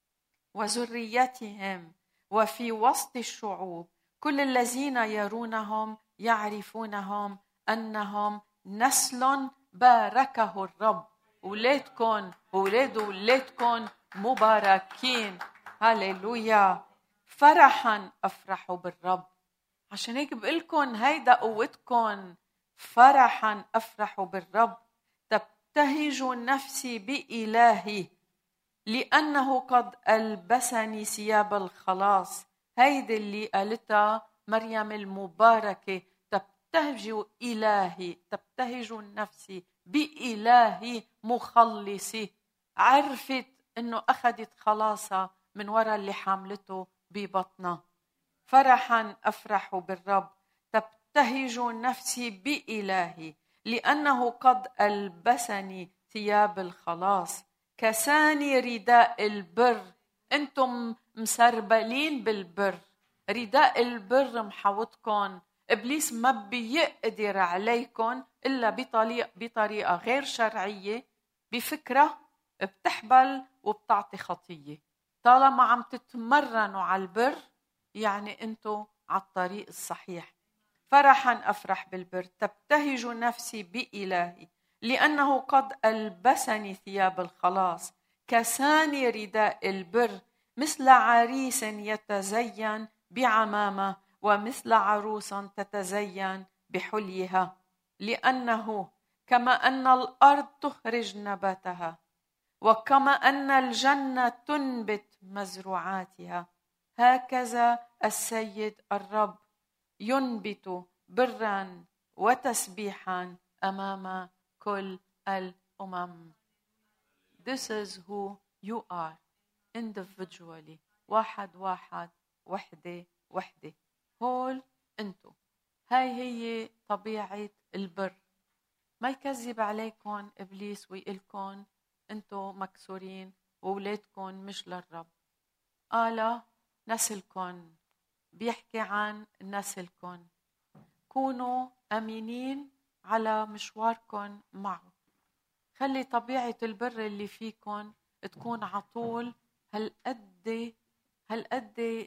وذريتهم، وفي وسط الشعوب كل الذين يرونهم يعرفونهم أنهم نسل باركه الرب. أولادكم أولاد أولادكم مباركين. هاليلويا. فرحا أفرح بالرب. عشان هيك بقولكم هيدا قوتكم. فرحا أفرح بالرب، تبتهج نفسي بإلهي، لأنه قد ألبسني ثياب الخلاص. هيدي اللي قالتها مريم المباركة، تبتهج إلهي، تبتهج نفسي بإلهي مخلصي. عرفت أنه أخذت خلاصها من وراء اللي حاملته ببطنها. فرحا أفرح بالرب، تبتهج نفسي بإلهي، لأنه قد ألبسني ثياب الخلاص، كساني رداء البر. أنتم مسربلين بالبر، رداء البر محوطكم. إبليس ما بيقدر عليكم إلا بطريقة, بطريقة غير شرعية، بفكرة بتحبل وبتعطي خطية. طالما عم تتمرنوا على البر يعني أنتم على الطريق الصحيح. فرحا أفرح بالبر، تبتهج نفسي بإلهي، لأنه قد ألبسني ثياب الخلاص، كساني رداء البر، مثل عريس يتزين بعمامة، ومثل عروس تتزين بحليها. لأنه كما أن الأرض تخرج نباتها، وكما أن الجنة تنبت مزروعاتها، هكذا السيد الرب ينبت برا وتسبيحا أمام كل الأمم. This is who you are individually. واحد واحد، وحدة وحدة، هول أنتو. هاي هي طبيعة البر. ما يكذب عليكم إبليس ويقلكم أنتو مكسورين وولادكم مش للرب. قال نسلكم، بيحكي عن نسلكم. كونوا أمينين على مشواركم معه. خلي طبيعة البر اللي فيكم تكون عطول هالقد هالقد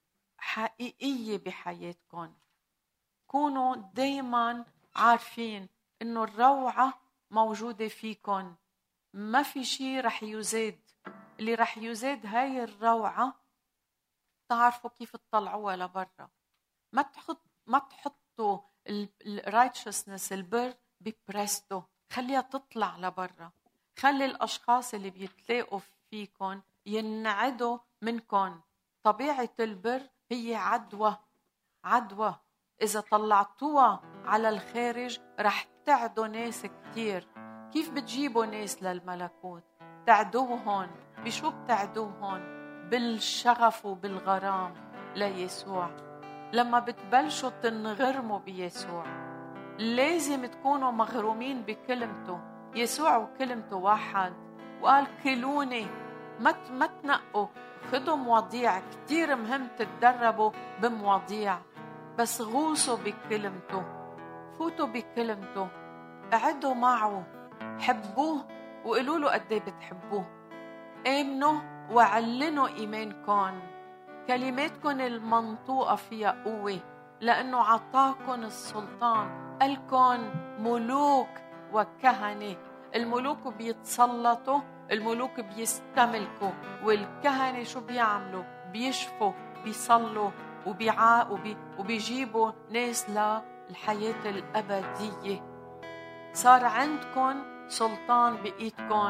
حقيقية بحياتكم. كونوا دايما عارفين إنه الروعة موجودة فيكم، ما في شيء رح يزيد. اللي رح يزيد هاي الروعة تعرفوا كيف تطلعوها لبرا. ما تحط ما تحطوا الرايتشسنس البر ببرستو، خليها تطلع لبرا. خلي الأشخاص اللي بيتلاقوا فيكم ينعدوا منكم. طبيعة البر هي عدوى عدوى، إذا طلعتوها على الخارج رح تعدوا ناس كتير. كيف بتجيبوا ناس للملكوت؟ تعدوهم بشو؟ بتعدوهم بالشغف وبالغرام ليسوع. لما بتبلشوا تنغرموا بيسوع لازم تكونوا مغرومين بكلمته. يسوع وكلمته واحد، وقال كلوني، ما ما تنقوا، خدوا مواضيع. كتير مهم تتدربوا بمواضيع، بس غوصوا بكلمته، فوتوا بكلمته، قعدوا معه، حبوه وقولوا له قد ايه بتحبوه. آمنوا وعلنوا إيمانكم. كلماتكم المنطوقة فيها قوة، لأنه عطاكم السلطان. قالكم ملوك وكهنة. الملوك بيتسلطوا، الملوك بيستملكوا، والكهنة شو بيعملوا؟ بيشفوا، بيصلوا، وبيعا وبي وبيجيبوا ناس للحياة الأبدية. صار عندكم سلطان بإيدكم.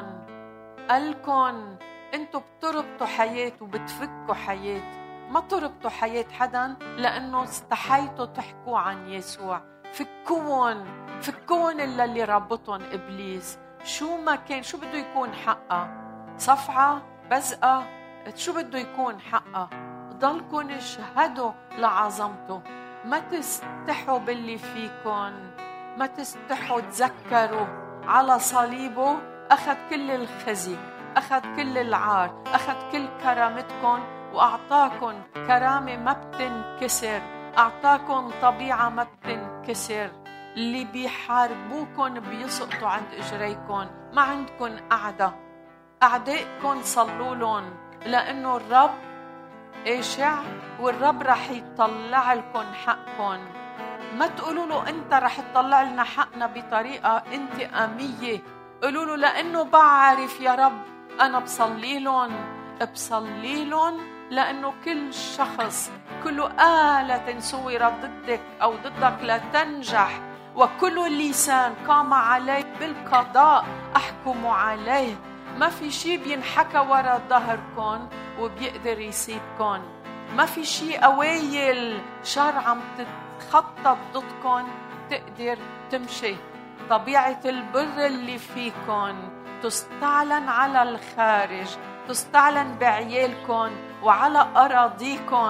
قالكم انتوا بتربطوا حياة وبتفكوا حياة. ما تربطوا حياة حدا لأنه استحيتوا تحكوا عن يسوع. فكون فكون إلا اللي ربطهم إبليس. شو ما كان، شو بده يكون حقه؟ صفعة، بزقة، شو بده يكون حقه؟ ضلكن اشهدوا لعظمته. ما تستحوا باللي فيكن، ما تستحوا. تذكروا على صليبه أخذ كل الخزي، أخذ كل العار، أخذ كل كرامتكن، وأعطاكن كرامة ما بتنكسر، أعطاكن طبيعة ما بتنكسر. اللي بيحاربوكن بيسقطوا عند إجريكن. ما عندكن قعدة. أعدائكن صلوا لهم، لأنه الرب إيشع، والرب رح يطلع لكم حقكم. ما تقولوا له أنت رح تطلع لنا حقنا بطريقة انتقامية. قولوا له لأنه بعرف يا رب أنا بصلي لهم بصلي لهم لأنه كل شخص، كل آلة صورت ضدك أو ضدك لا تنجح، وكل لسان قام عليه بالقضاء أحكم عليه. ما في شيء بينحكى وراء ظهركم وبيقدر يسيبكم. ما في شيء قوايل شر عم تتخطط ضدكم تقدر تمشي. طبيعة البر اللي فيكم تستعلن على الخارج، تستعلن بعيالكم وعلى أراضيكم.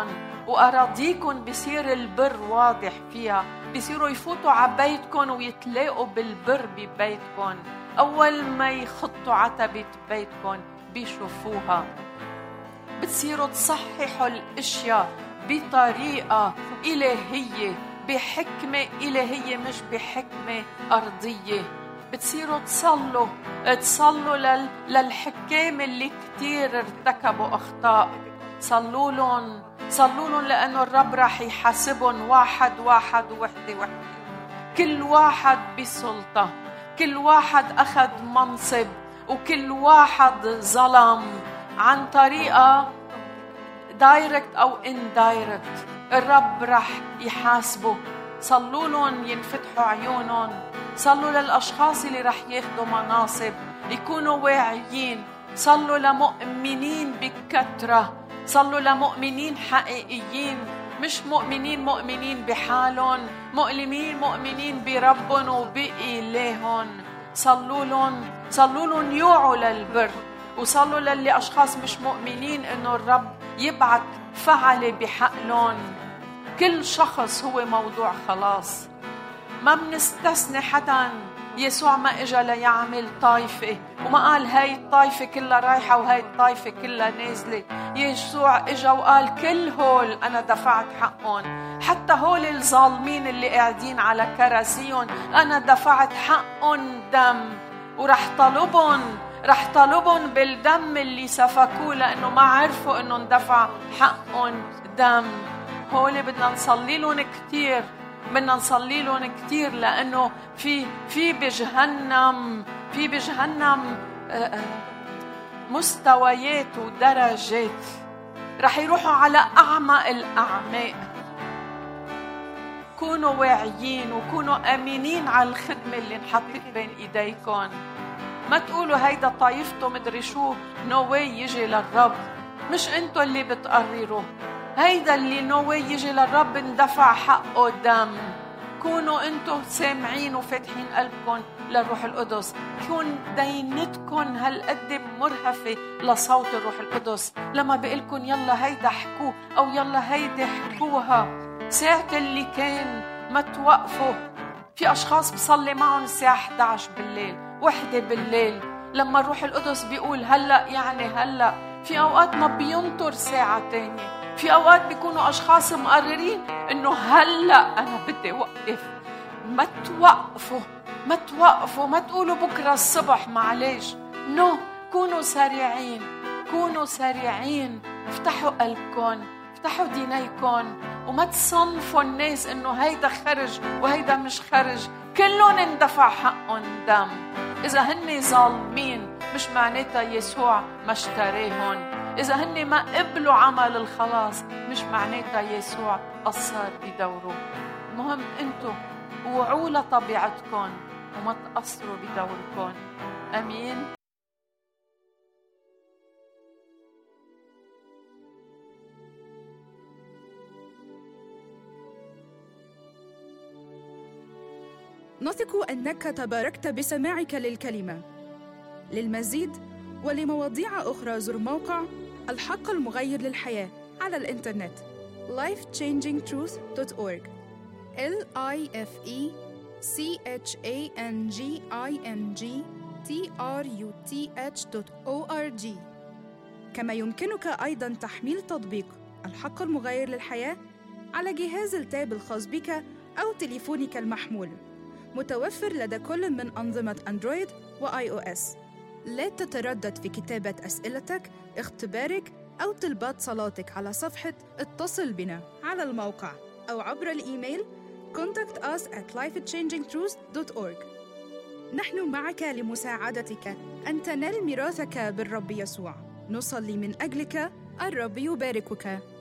وأراضيكم بيصير البر واضح فيها، بيصيروا يفوتوا على بيتكم ويتلاقوا بالبر ببيتكم. أول ما يخطوا عتبة بيتكم بيشوفوها. بتصيروا تصححوا الاشياء بطريقه الهيه، بحكمه الهيه مش بحكمه ارضيه. بتصيروا تصلوا تصلوا لل... للحكام اللي كتير ارتكبوا اخطاء. صلوا لهم صلوا لهم لانه الرب راح يحاسبهم واحد واحد ووحده وحده. كل واحد بسلطه، كل واحد اخذ منصب، وكل واحد ظلم عن طريقة دايركت أو اندايركت. الرب رح يحاسبه. صلوا لهم ينفتحوا عيونهم. صلوا للأشخاص اللي رح ياخدوا مناصب يكونوا واعيين. صلوا لمؤمنين بكثرة. صلوا لمؤمنين حقيقيين، مش مؤمنين مؤمنين بحالهم، مؤمنين مؤمنين بربهم وبإلههم. صلوا لهم صلوا لهم يوعوا للبر، وصلوا للي أشخاص مش مؤمنين إنه الرب يبعث فعل بحقلهم. كل شخص هو موضوع خلاص، ما بنستثني حدا. يسوع ما إجا ليعمل طائفة وما قال هاي الطائفة كلها رايحة وهاي الطائفة كلها نازلة. يسوع إجا وقال كل هول أنا دفعت حقهم، حتى هول الظالمين اللي قاعدين على كراسيهم أنا دفعت حقهم دم، ورح طلبهم رح طلبهم بالدم اللي سفكوه، لأنه ما عرفوا أنه اندفع حقهم دم. هول بدنا نصلي لهم كتير، بدنا نصلي لهم كتير، لأنه في في بجهنم في بجهنم مستويات ودرجات. رح يروحوا على أعمق الأعماق. كونوا واعيين وكونوا أمينين على الخدمة اللي انحطت بين إيديكم. ما تقولوا هيدا طايفته مدري شو نووي يجي للرب. مش انتوا اللي بتقرروا، هيدا اللي نووي يجي للرب اندفع حقه دم. كونوا انتوا سامعين وفاتحين قلبكم للروح القدس. كون دينتكم هالقد مرهفة لصوت الروح القدس لما بيقلكن يلا هيدا حكوه أو يلا هيدا حكوها. ساعة اللي كان ما توقفوا. في أشخاص بصلي معهم الساعة إحدى عشر بالليل، وحدة بالليل، لما الروح القدس بيقول هلأ يعني هلأ. في أوقات ما بينطر ساعة تانية. في أوقات بيكونوا أشخاص مقررين إنه هلأ أنا بدي وقف. ما توقفوا ما توقفوا ما تقولوا بكرة الصبح معلش. نو كونوا سريعين كونوا سريعين. افتحوا قلبكم، افتحوا دينيكم، وما تصنفوا الناس إنه هيدا خرج وهيدا مش خرج. كلهم اندفع حقهم دم. إذا هن ظالمين مش معناتها يسوع ما اشتراهم. إذا هن ما قبلوا عمل الخلاص مش معناتها يسوع قصر بدوره. المهم أنتوا وعوا لطبيعتكم وما تقصروا بدوركم. أمين. نثق أنك تباركت بسماعك للكلمة. للمزيد ولمواضيع أخرى زر موقع الحق المغير للحياة على الإنترنت life changing truth dot org L I F E C H A N G I N G T R U T H dot org. كما يمكنك أيضاً تحميل تطبيق الحق المغير للحياة على جهاز التاب الخاص بك أو تليفونك المحمول، متوفر لدى كل من أنظمة أندرويد وآي أو إس. لا تتردد في كتابة أسئلتك، اختبارك أو طلبات صلاتك على صفحة اتصل بنا على الموقع أو عبر الإيميل contact us at life changing truth dot org. نحن معك لمساعدتك أن تنال ميراثك بالرب يسوع. نصلي من أجلك. الرب يباركك.